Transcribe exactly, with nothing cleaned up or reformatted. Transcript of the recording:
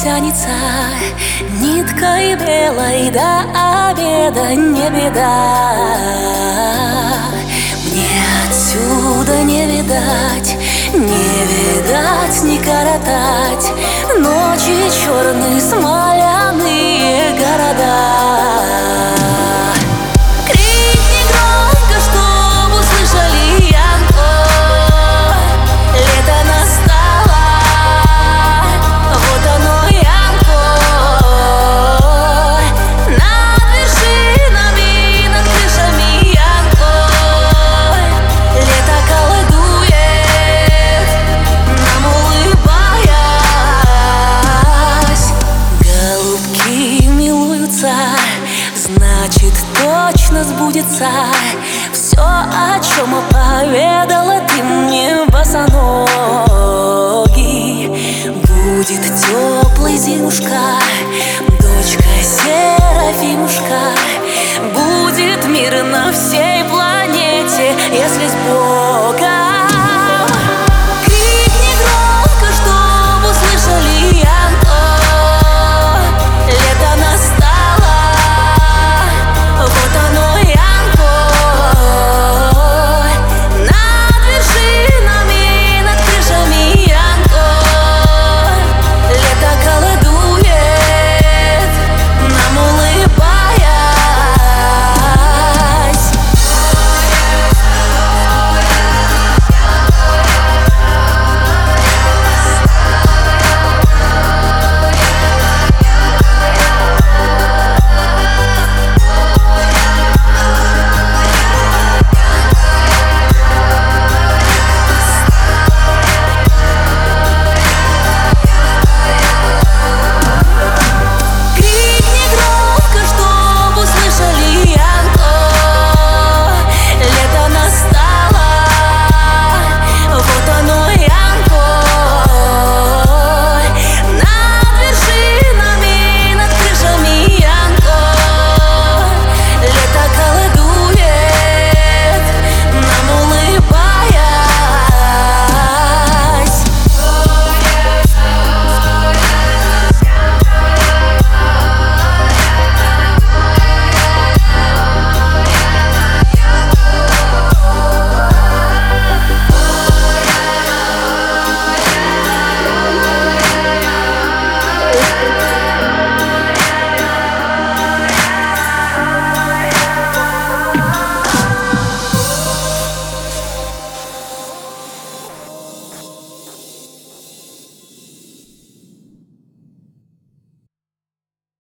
тянется ниткой белой до обеда, не беда. Мне отсюда не видать, не видать, не коротать ночи черные, смоляные города. Значит, точно сбудется все, о чем поведала ты мне, босоногий. Будет теплой зимушка, дочка Серафимушка. Будет мир на всей планете, если с Богом.